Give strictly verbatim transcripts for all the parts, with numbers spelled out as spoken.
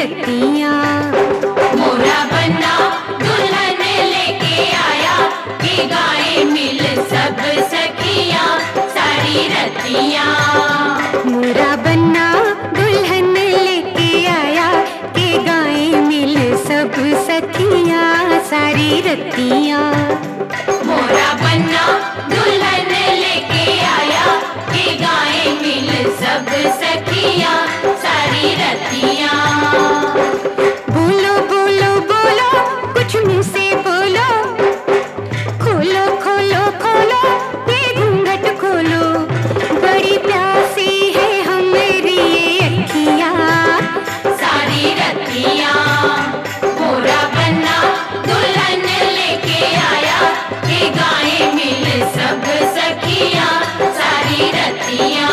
रतियां। मोरा बन्ना दुल्हन लेके आया, कि गाए मिल सब सखियां सारी रतियां। मोरा बन्ना दुल्हन लेके आया, के गाए मिल सब सखियां सारी रतियां। मोरा बन्ना दुल्हन लेके आया, कि गाए मिल सब सखियां सारी रतियां। बोलो बोलो बोलो कुछ मुंह से बोलो, खोलो खोलो खोलो ये घूंघट खोलो, बड़ी प्यासी है हमारी ये अखियां सारी रतियां। मोरा बन्ना दुल्हन लेके आया, कि गाए मिल सब सखियां सारी रतियां।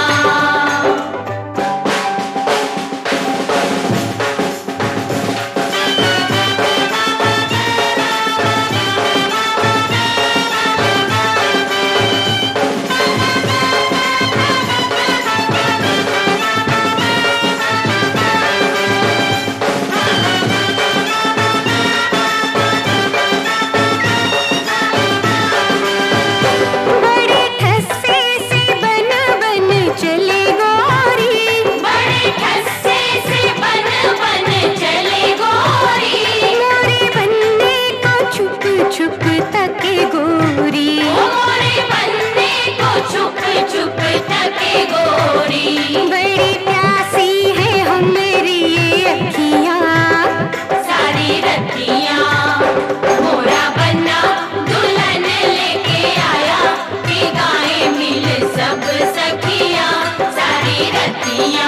बड़े ठस्से से बन बन चले गोरी, बड़े ठस्से से बन बन चले गोरी, मोरे बन्ने को छुप छुप तके गोरी। ओ मोरे बन्ने को छुप छुप तके गोरी। बड़ी प्यासी है हमारी ये अखियां सारी रतियां। मोरा बन्ना दुल्हन लेके आया, कि गाए मिल सब सखियां सारी रतियां।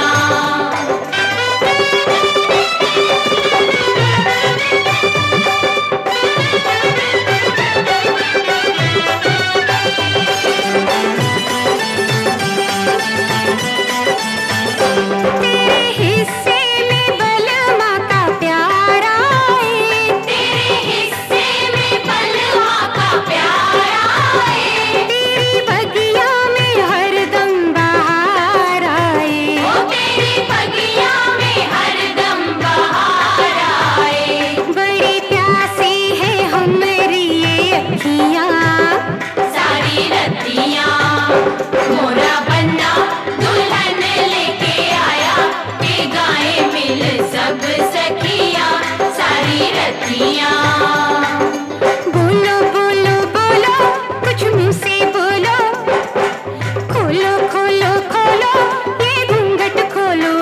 तेरे हिस्से में बलमा का प्यार आए, तेरे हिस्से में बलवा का प्यार आए, तेरी बगिया में हरदम बहार आए। ओ तेरी बगिया में हरदम बहार आए। बड़ी प्यासी है हमारी ये अखियां सारी रतियां। मोरा बन्ना दुल्हन लेके आया, कि गाए मिल सब सखियां सारी रतियां। बोलो बोलो बोलो कुछ मुंह से बोलो, खोलो खोलो खोलो ये घूंघट खोलो।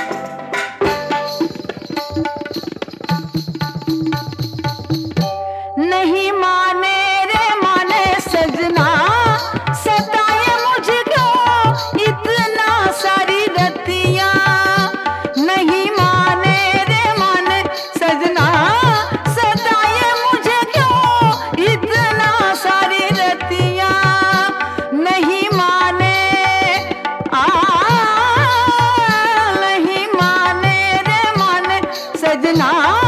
नहीं माने रे माने सजना, सताए मुझे क्यों इतना सारी रतियां। नहीं माने रे माने सजना, सताए मुझे क्यों इतना सारी रतियां। नहीं माने आ नहीं माने रे माने सजना।